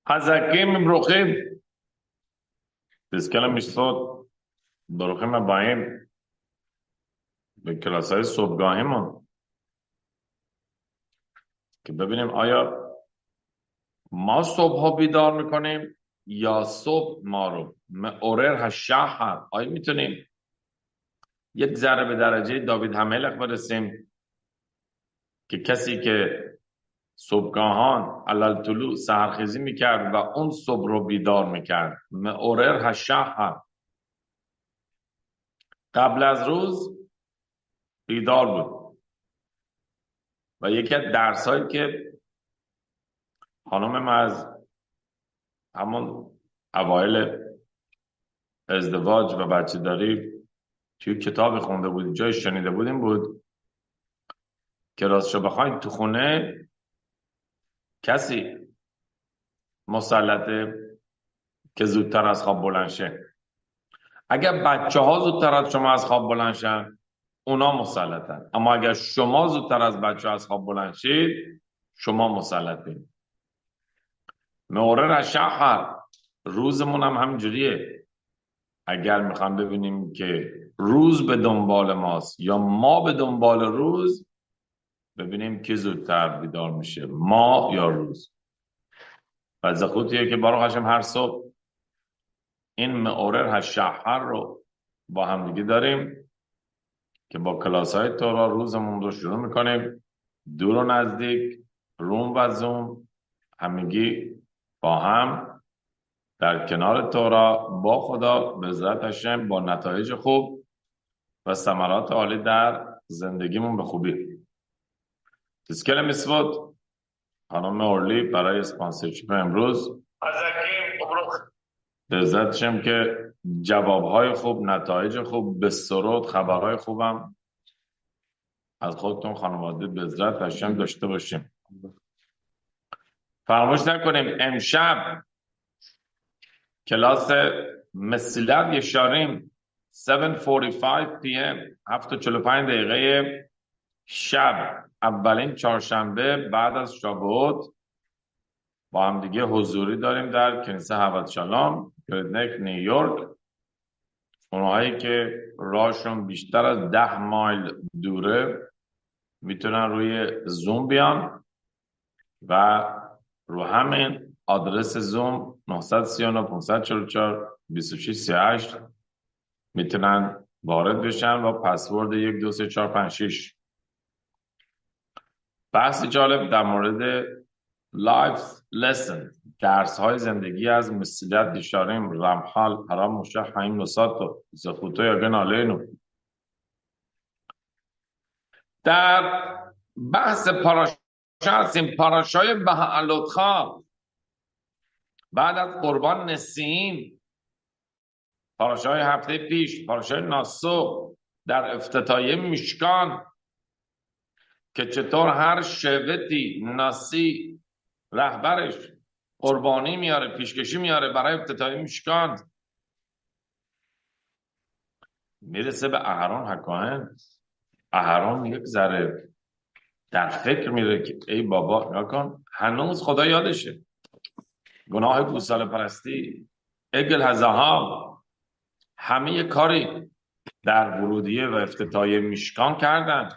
חזקים וברוכים. תזכה למשרות. ברוכים הבאים בקלاس‌های صبحگاهیمون که ببینیم آیا ما صبح ها بیدار میکنیم یا صبح ما رو معرر هالشهر. آیا میتونیم یک ذره به درجه داوید هملخ برسیم که کسی که صبحگاهان علل طلوع سحرخیزی میکرد و اون صبح رو بیدار میکرد، معرر هالشهر، قبل از روز بیدار بود. و یکی از درس هایی که خانم ما از همون اوایل ازدواج و بچه داری توی کتاب خونده بود، جای شنیده بودیم بود که راستشو بخواین تو خونه کسی مسلطه که زودتر از خواب بلند شه. اگر بچه ها زودتر از شما از خواب بلند شن اونا مسلطن، اما اگر شما زودتر از بچه ها از خواب بلند شید شما مسلطین. معرر الشهر، روزمون هم همینجوریه. اگر میخوام ببینیم که روز به دنبال ماست یا ما به دنبال روز، ببینیم که زودتر بیدار میشه، ما یا روز. و زخوتیه که بارو هاشم هر صبح این معرر الشهر رو با هم دیگه داریم که با کلاس های تورا روزمون رو شروع میکنیم. دور و نزدیک، روم و زوم، همگی با هم در کنار تورا با خدا به عزت هاشم با نتایج خوب و ثمرات عالی در زندگیمون به خوبی. تسکل مسود خانم اورلی برای اسپانسرشیپ امروز به عزتشم که جوابهای خوب، نتایج خوب، به سرود خبرهای خوبم از خودتون خانواده به عزت هاشم داشته باشیم. فراموش نکنیم امشب کلاس مسیلت یشاریم 7:45 PM 7:45 دقیقه شب، اولین چهارشنبه بعد از شابوت با هم دیگه حضوری داریم در کنیسه هوت شالام گردنک نیویورک. اونهایی که راهشون بیشتر از 10 مایل دوره میتونن روی زوم بیان و رو همین آدرس زوم 939 544 2638 میتونن وارد بشن و پسورد 1 2 3 4 5 6. بحث جالب در مورد لایف لسن، درس های زندگی از مسیلت دیشاریم رمحال حرام مشه حیم نساتو زخوتو یاگن آلینو. در بحث پاراشا هستیم، پاراشای بهالوتخا بعد از قربان نسیم، پاراشای هفته پیش، پاراشای ناسو در افتتاحیه میشکان که چطور هر شبتی ناسی رهبرش قربانی میاره، پیشکشی میاره برای افتتاحیه میشکان. میرسه به اهرام حکاهن. اهرام یک ذره در فکر میره که ای بابا نگاه کن، هنوز خدا یادشه. گناه گوساله پرستی، اگل هزاها، همه کاری در ورودیه و افتتاحیه میشکان کردن.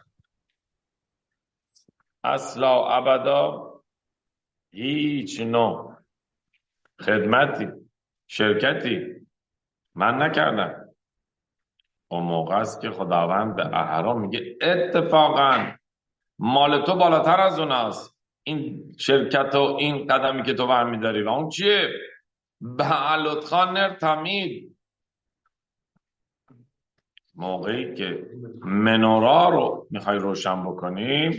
اصلا ابدا هیچ نوع خدمتی، شرکتی من نکردم. اون موقع است که خداوند به اهرام میگه اتفاقا مال تو بالاتر از اوناست، این شرکت و این قدمی که تو برمیداری. و اون چیه؟ بهالوتخا نر تمید. موقعی که منورا رو میخوای روشن بکنی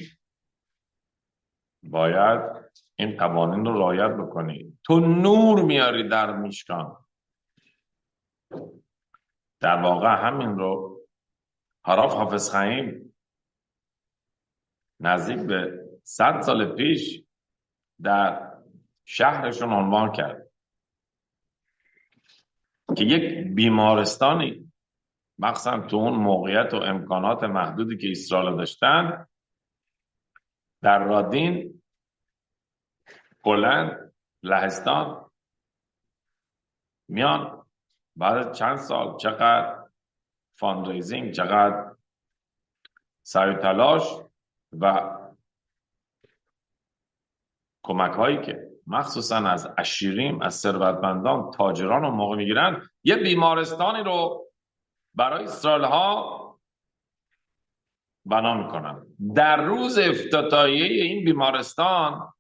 باید این قوانین رو رعایت بکنی. تو نور میاری در میشکان. در واقع همین رو هراف حافظ خیم نزدیک به 100 سال پیش در شهرشون عنوان کرد که یک بیمارستانی، مخصوصا تو اون موقعیت و امکانات محدودی که اسرائیل داشتن، در رادین بلند لهستان میان بعد چند سال چقدر فاندریزینگ، چقدر سعی و تلاش و کمک هایی که مخصوصا از عشیرین، از ثروتمندان، تاجران رو موقع میگیرن، یه بیمارستانی رو برای اسرائیل ها بنا میکنن. در روز افتتاحیه این بیمارستان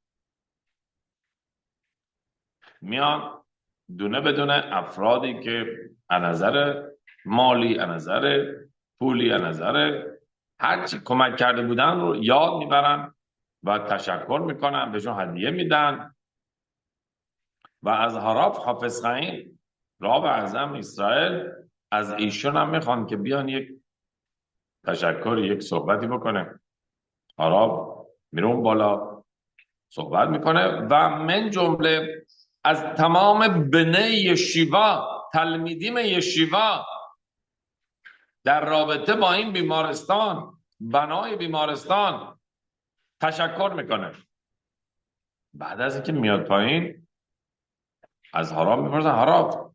میان دونه بدونه افرادی که از نظر مالی، از نظر پولی، از نظر هرچی کمک کرده بودن رو یاد میبرن و تشکر میکنن، بهشون هدیه میدن و از هاراف حافظ خیم راهب اعظم اسرائیل از ایشون هم میخوان که بیان یک تشکر، یک صحبتی بکنه. هاراف میرون بالا صحبت میکنه و من جمله از تمام بنه یشیوا، تلمیدیم یشیوا در رابطه با این بیمارستان، بنای بیمارستان تشکر میکنه. بعد از اینکه میاد پایین از هاراف میپرسن هاراف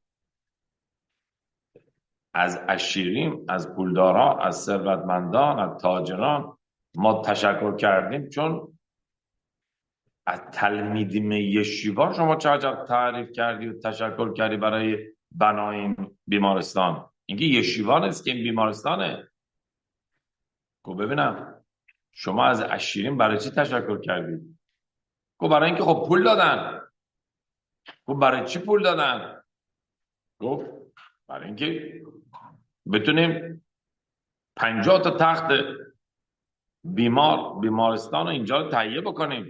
از عشیرین، از پولداران، از ثروتمندان، از تاجران ما تشکر کردیم چون از تلمیدیم یشیوا شما چقدر تعریف کردی و تشکر کردی برای بنای این بیمارستان. اینکه یشیوا نیست که این بیمارستانه. گو ببینم شما از عشیرین برای چی تشکر کردید؟ گو برای اینکه خب پول دادن. گو برای چی پول دادن؟ گفت برای اینکه بتونیم 50 تا تخت بیمارستان رو اینجا رو تهیه بکنیم.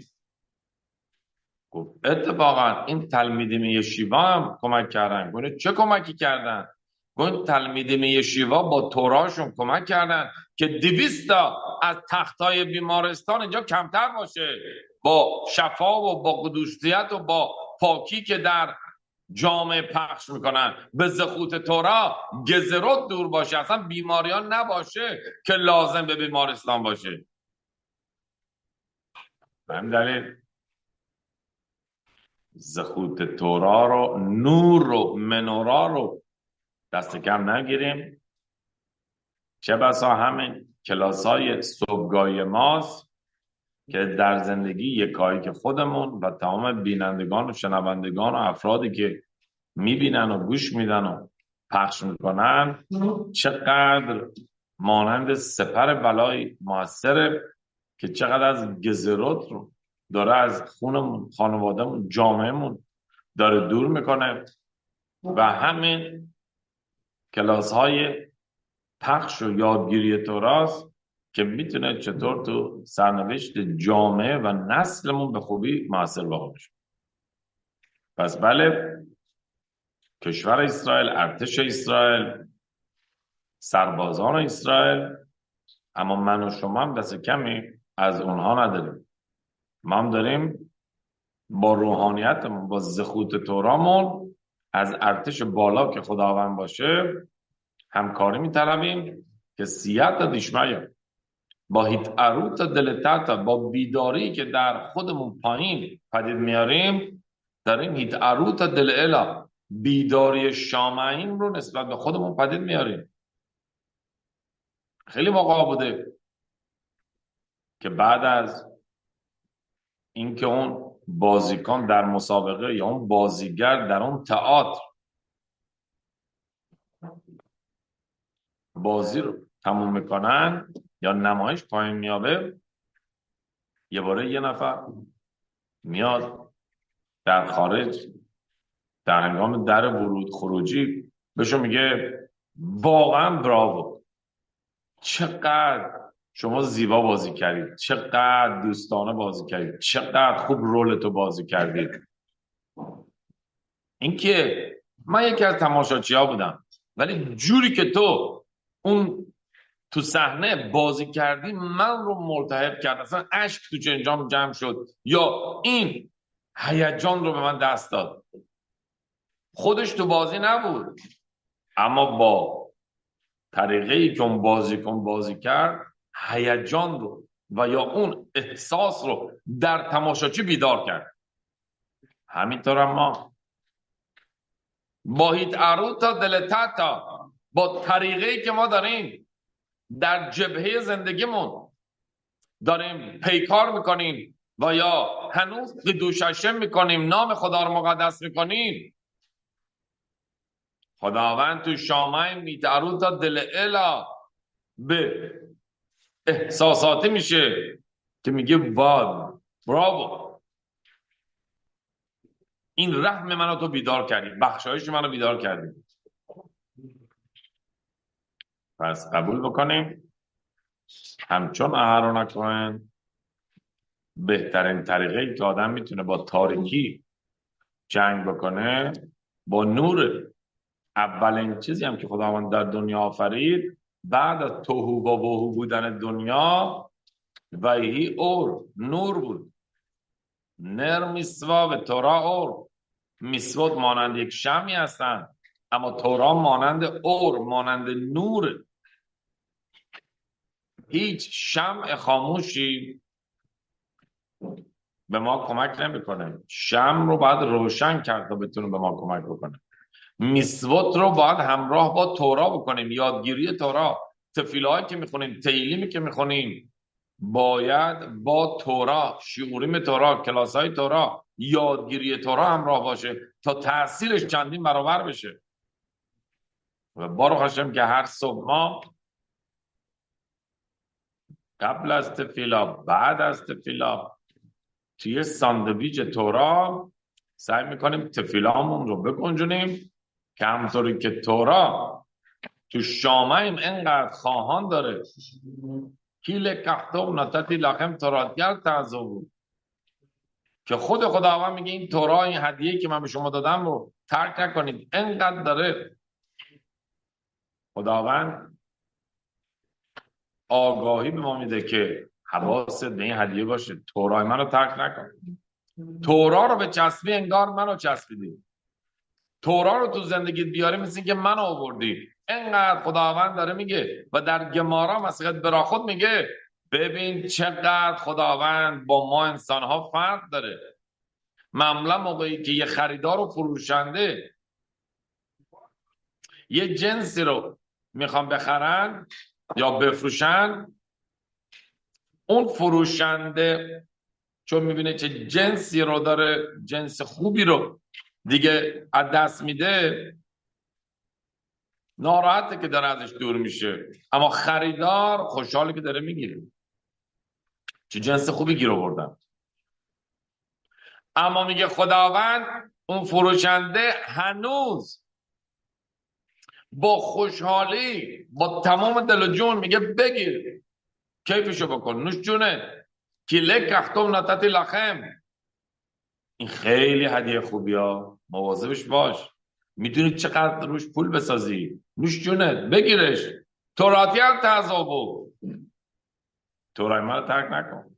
گفت اتفاقا این تلمیدیم یشیوا هم کمک کردن. گفت چه کمکی کردن؟ گفت تلمیدیم یشیوا با توراشون کمک کردن که 200 تا از تختای بیمارستان اینجا کمتر باشه، با شفا و با قدوسیت و با پاکی که در جامعه پخش میکنن، به زخوت تورا گزروت دور باشه، اصلا بیماریان نباشه که لازم به بیمارستان باشه. به همین دلیل زخوت تورا رو، نور رو، منورا رو دست کم نگیریم. چه بسا همین کلاسای صبحگاهی ماست که در زندگی یکایی که خودمون و تمام بینندگان و شنوندگان و افرادی که میبینن و گوش میدن و پخش میکنن چقدر مانند سپر بلای موثره که چقدر از گزروت رو داره از خونمون، خانوادهمون، جامعهمون داره دور میکنه. و همین کلاس های پخش و یادگیری توراست که میتونه چطور تو سرنوشت جامعه و نسلمون به خوبی موثر واقع بشه. پس بله، کشور اسرائیل، ارتش اسرائیل، سربازان اسرائیل، اما من و شما هم دست کمی از اونها نداریم. ما هم داریم با روحانیتمون، با زخوت تورامون از ارتش بالا که خداوند باشه همکاری میطلبیم که سیات دیشمایه با هیتعروت دلتت، با بیداری که در خودمون پایین پدید میاریم، داریم هیتعروت دل الا، بیداری شامعین رو نسبت به خودمون پدید میاریم. خیلی موقع بوده که بعد از اینکه اون بازیکن در مسابقه یا اون بازیگر در اون تئاتر بازی رو تموم میکنن یا نمایش پایین میابه، یه باره یه نفر میاد در خارج در هنگام در ورود خروجی بهشون میگه واقعا براو، چقدر شما زیبا بازی کردید، چقدر دوستانه بازی کردید، چقدر خوب رولتو بازی کردید. اینکه من یکی از تماشاچی‌ها بودم، ولی جوری که تو اون تو صحنه بازی کردی من رو ملتهب کرد، اصلا اشک تو چنجام جمع شد، یا این هیجان رو به من دست داد. خودش تو بازی نبود، اما با طریقه‌ای که اون بازیکن بازی کرد هیجان رو و یا اون احساس رو در تماشاچی بیدار کرد. همینطور ما با هیت ارو تا دل تا با طریقه‌ای که ما داریم در جبهه زندگیمون داریم پیکار میکنیم و یا هنوز قدوششم میکنیم، نام خدا رو مقدس میکنیم، خداوند تو شامه میتعرض تا دل الا به احساساتی میشه که میگه واد براو، این رحم منو تو بیدار کردی، بخشایش منو بیدار کردی. پس قبول بکنیم همچون اهرون کهن بهترین طریقه که آدم میتونه با تاریکی جنگ بکنه با نور. اولین چیزی هم که خداوند در دنیا آفرید بعد از توهو و وهو بودن دنیا وحی اور نور بود. نر میسوا و تورا اور، میسوات مانند یک شمعی هستن اما تورا مانند اور، مانند نور. هیچ شمع خاموشی به ما کمک نمیکنه، شمع رو باید روشن کرد تا بتونه به ما کمک بکنه. میسوت رو باید همراه با تورا بکنیم، یادگیری تورا. تفیلهایی که میخونیم، تیلیمی که میخونیم باید با تورا، شعوریم تورا، کلاسای تورا، یادگیری تورا همراه باشه تا تأثیرش چندین برابر بشه. و بارو خواستم که هر صبح ما قبل از تفیلا بعد از تفیلا توی ساندویچ تورا سعی میکنیم تفیلامون رو بگنجونیم که همطوری که تورا تو شامعیم اینقدر خواهان داره کیل کختوب نتتی لخم توراتگر تعذب بود که خود خداوند میگه این تورا، این هدیه‌ای که من به شما دادم رو ترک نکنید. اینقدر داره خداوند آگاهی به ما میده که حواست به این هدیه باشه، تورای من رو ترک نکن. تورا رو به چسبی انگار منو چسبیدی، تورا رو تو زندگیت بیاری مثل که منو آوردی. اینقدر خداوند داره میگه و در گمارا مسیحت براخود میگه ببین چقدر خداوند با ما انسانها فرق داره. معمولا موقعی که یه خریدار و فروشنده یه جنسی رو میخوام بخرن یا بفروشن، اون فروشنده چون میبینه چه جنسی رو داره، جنس خوبی رو دیگه از دست میده، ناراحته که داره ازش دور میشه. اما خریدار خوشحاله که داره میگیره، چه جنس خوبی گیر آوردم. اما میگه خداوند اون فروشنده هنوز با خوشحالی با تمام دل و جون میگه بگیر، کیفشو بکن، نوش جونه، کیله کختم نتتی لخم. این خیلی هدیه خوبی ها، مواظبش باش، میتونی چقدر روش پول بسازی، نوش جونه بگیرش. توراتی هم تعذابو، تورای من رو ترک نکن.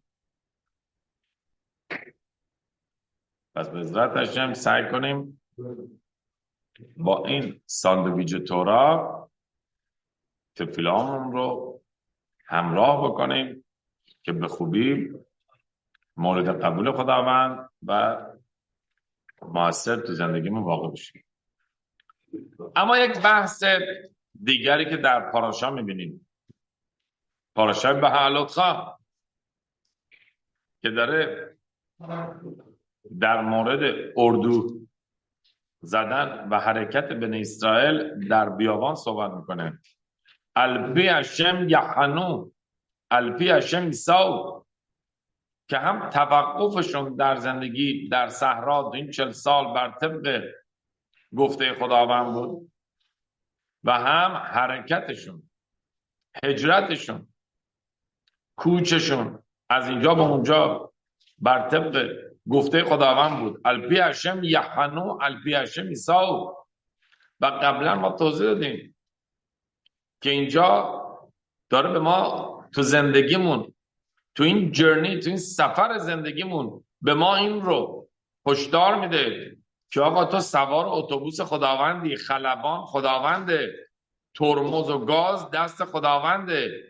پس به عزت هاشم سعی کنیم با این ساندویچ تورا تفیلامون رو همراه بکنیم که به خوبی مورد قبول خداوند و موثر تو زندگیمون واقع بشیم. اما یک بحث دیگری که در پاراشا میبینیم، پاراشای بهالوتخا، که داره در مورد اردو زدن و حرکت بنی اسرائیل در بیابان صحبت میکنه. الپی هشم یحنو الپی هشم یساو، که هم توقفشون در زندگی در صحرا این 40 سال بر طبق گفته خداوند بود و هم حرکتشون، هجرتشون، کوچشون از اینجا به اونجا بر طبق گفته خداوند بود. الپی هشم یحنو الپی هشم یساو. و قبلا ما توضیح دادیم که اینجا داره به ما تو زندگیمون، تو این جرنی، تو این سفر زندگیمون به ما این رو هشدار میده که آقا تو سوار اتوبوس خداوندی، خلبان خداونده، ترمز و گاز دست خداونده.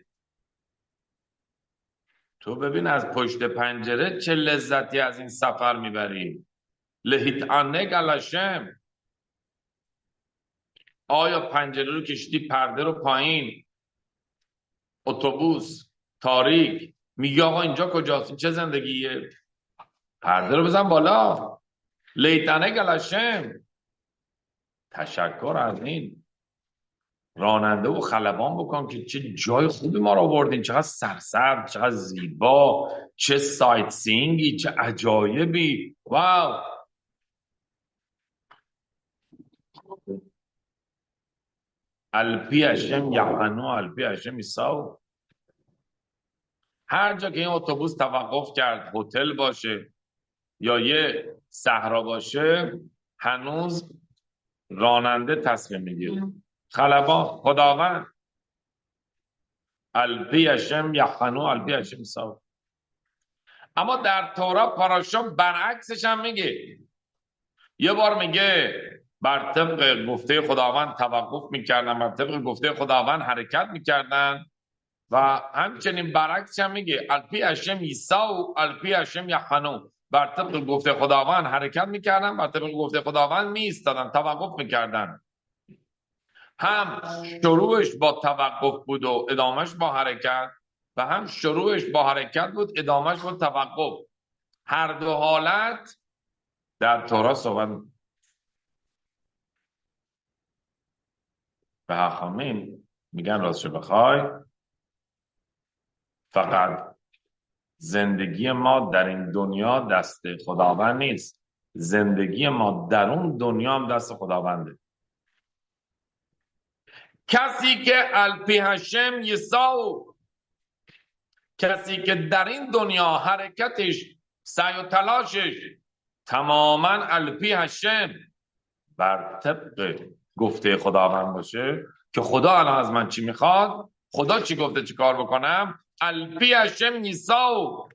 تو ببین از پشت پنجره چه لذتی از این سفر میبری، لهیتعنگ علشم. آیا پنجره رو کشیدی، پرده رو پایین، اتوبوس تاریک، میگی آقا اینجا کجاست، این چه زندگیه؟ پرده رو بزن بالا. لیتنه گلشم. تشکر از این راننده و خلبان بکن که چه جای خوبی ما رو آوردین، چقدر سرسبز، چقدر زیبا، چه سایت سینگی، چه عجایبی. واو. الپی اشم یحنو الپی اشم ایساو. هر جا که این اتوبوس توقف کرد، هتل باشه یا یه صحرا باشه، هنوز راننده تصمیم میگیره. خلبان خداوند الپی اشم یحنو الپی اشم ایساو. اما در تورا پاراشا برعکسش هم میگه. یه بار میگه بر طبق گفته خداوند توقف میکردن، بر طبق گفته خداوند حرکت میکردن، و همچنین برعکسش هم میگه الپی اشم ایساو الپی اشم یحنو. بر طبق گفته خداوند حرکت میکردن، بر طبق گفته خداوند میایستادن، توقف میکردن. هم شروعش با توقف بود و ادامش با حرکت، و هم شروعش با حرکت بود، ادامش با توقف. هر دو حالت در تورا صحبت. به حخامین میگن راستشو بخوای، فقط زندگی ما در این دنیا دست خداوند نیست، زندگی ما در اون دنیا هم دست خداونده. کسی که الپی هشم یساو، کسی که در این دنیا حرکتش، سعی و تلاشش تماما الپی هشم، بر طبق گفته خداوند باشه که خدا الان از من چی میخواد، خدا چی گفته چی کار بکنم، الپی هشم نیساو.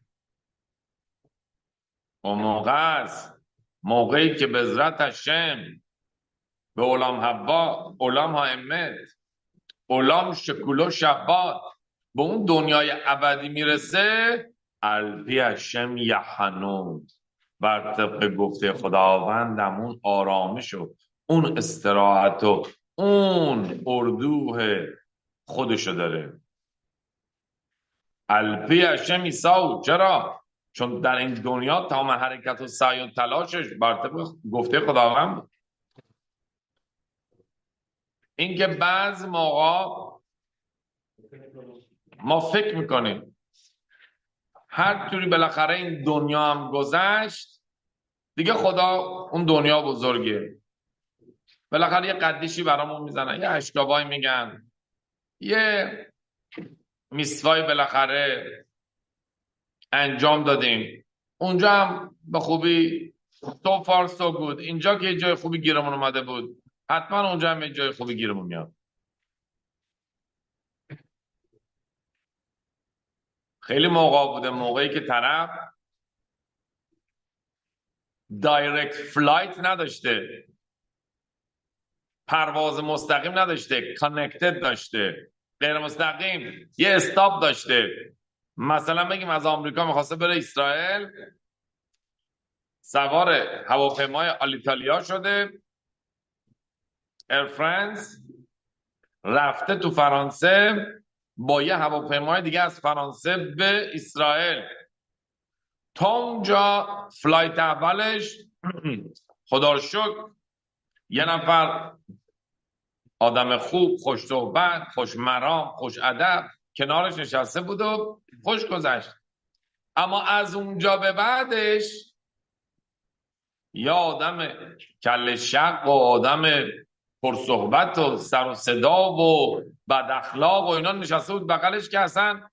اون موقع است، موقعی که بذرت هشم به اولام حوا، اولام هائمت، اولام شکولو شبات، به اون دنیای ابدی میرسه. الپی هشم یحنون، بر طبق گفته خداوندم آرامش و اون استراحت و اون اردوه خودشو داره. الپی هشم ایساو. چرا؟ چون در این دنیا تمام حرکت و سعی و تلاشش بر طبق گفته خداوند بود. اینکه بعض موقع ما فکر میکنیم هر طوری بالاخره این دنیا هم گذشت دیگه، خدا اون دنیا بزرگه، بالاخره یه قدیشی برامون میزنن، یه اشکابایی میگن، یه میسوای بالاخره انجام دادیم، اونجا هم به خوبی so far so good، اینجا که جای خوبی گیرمون اومده بود، حتما اونجا هم یه جای خوبی گیرمون میاد. خیلی موقع بوده، موقعی که طرف دایرکت فلایت نداشته، پرواز مستقیم نداشته، کانکتد داشته، غیر مستقیم یه استاپ داشته. مثلا بگیم از آمریکا میخواسته بره اسرائیل، سوار هواپیمای آلیتالیا شده، ایر فرانس، رفته تو فرانسه، با یه هواپیمای دیگه از فرانسه به اسرائیل. تا اونجا فلایت اولش خدا رو شکر یه نفر آدم خوب، خوش صحبت، خوش مرام، خوش ادب کنارش نشسته بود و خوش گذشت. اما از اونجا به بعدش یا آدم کل شق و آدم پرصحبت و سر و صدا و بد اخلاق و اینا نشسته بود بغلش که اصلا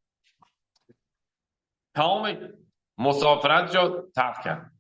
تمام مسافرت رو ترک کرد.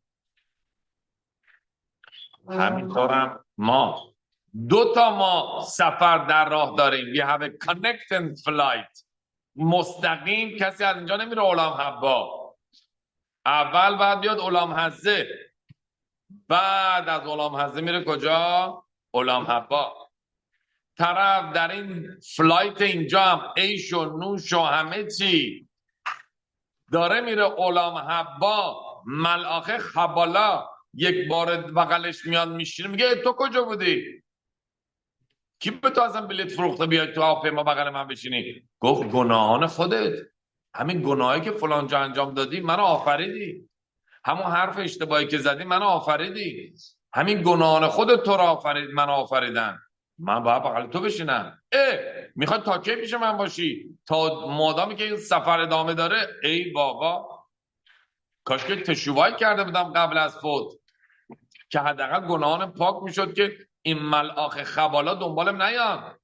همینطورم ما دو تا ما سفر در راه داریم. We have a connecting flight. مستقیم کسی از اینجا نمیره اولام حبا، اول باید بیاد اولام حزه، بعد از اولام حزه میره کجا؟ اولام حبا. طرف در این فلایت اینجا هم عیش و نوش و همه چی داره میره اولام حبا، ملاخه خبالا یک بار بغلش میاد میشینه میگه تو کجا بودی؟ کی به تو اصلا بلیت فروخته بیای تو هواپیما بغل من بشینی؟ گفت گناهان خودت، همین گناهی که فلان جا انجام دادی منو آفریدی، همون حرف اشتباهی که زدی منو آفریدی، همین گناهان خودت تو رو آفرید، منو آفریدن، من باید بغل تو بشینم. میخواد تا کی پیش من باشی؟ تا مادامی که این سفر ادامه داره؟ ای بابا، کاش که تشویق کرده بودم قبل از فوت، که حداقل گناهان پاک میشد که این ملاخ خبالا دنبالم نیان.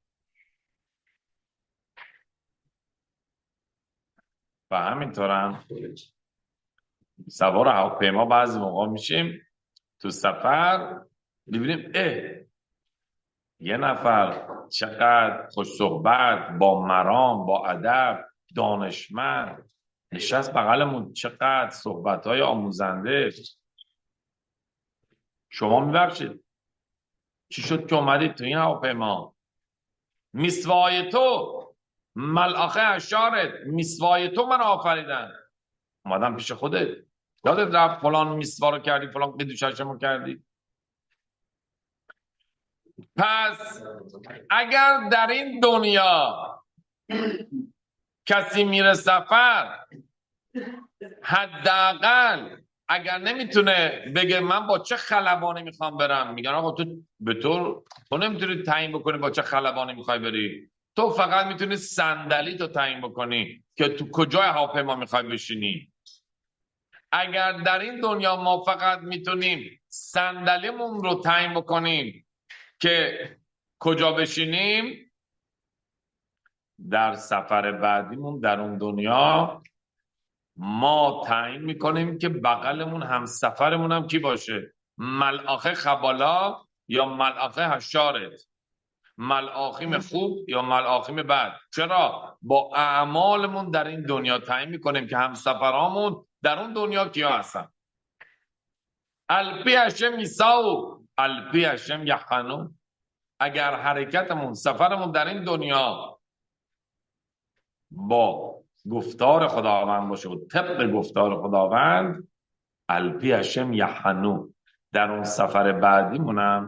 و همینطورم سوار هواپیما بعضی موقع میشیم تو سفر، میبینیم یه نفر چقدر خوش صحبت، با مرام، با ادب، دانشمند نشست بغلمون، چقدر صحبت‌های آموزنده. شما میبخشید چی شد که اومدید تو این هواپیما؟ میسوای تو، ملائکه اشارت، میسوای تو من آفریدن. اومدم پیش خودت، یادت رفت فلان میسوا رو کردی، فلان قدوششمو کردی؟ پس اگر در این دنیا کسی میره سفر، حداقل اگر نمیتونه بگه من با چه خلبانی میخوام برم، میگن آقا تو به تو نمیتونی تعیین بکنی با چه خلبانی میخوای بری، تو فقط میتونی صندلی تو تعیین بکنی که تو کجای هواپیما میخوای بشینی. اگر در این دنیا ما فقط میتونیم صندلیمون رو تعیین بکنیم که کجا بشینیم، در سفر بعدیمون در اون دنیا ما تعیین میکنیم که بغلمون هم سفرمون هم کی باشه، ملائکه خبالا یا ملائکه حشارت، ملائکه خوب یا ملائکه بد. چرا؟ با اعمالمون در این دنیا تعیین میکنیم که هم سفرامون در اون دنیا کیا هستن. الپی هشم میساو الپی هشم یحنو. اگر حرکتمون سفرمون در این دنیا با گفتار خداوند باشه و طبق گفتار خداوند، الپی هشم یحنو، در اون سفر بعدیمونم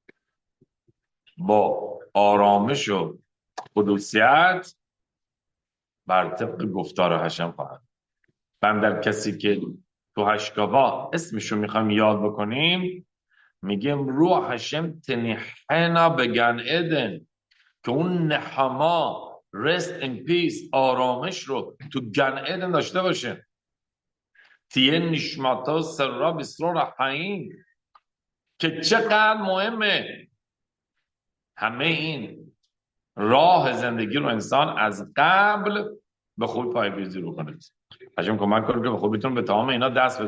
با آرامش و قدوسیت بر طبق گفتار هشم خواهد. بندر کسی که تو هشگاه اسمشو میخوایم یاد بکنیم، میگیم روح هشم تنحنا بگن ادن، که اون نحما rest in peace، آرامش رو تو گن ادن داشته باشه. تیه نشماتا سرا بسرو رحیم، که چقدر مهمه همه این راه زندگی رو انسان از قبل به خوبی پایه‌ریزی رو کنه. هشم کمک کنه که به خوبیتون به تمام اینا دست بده.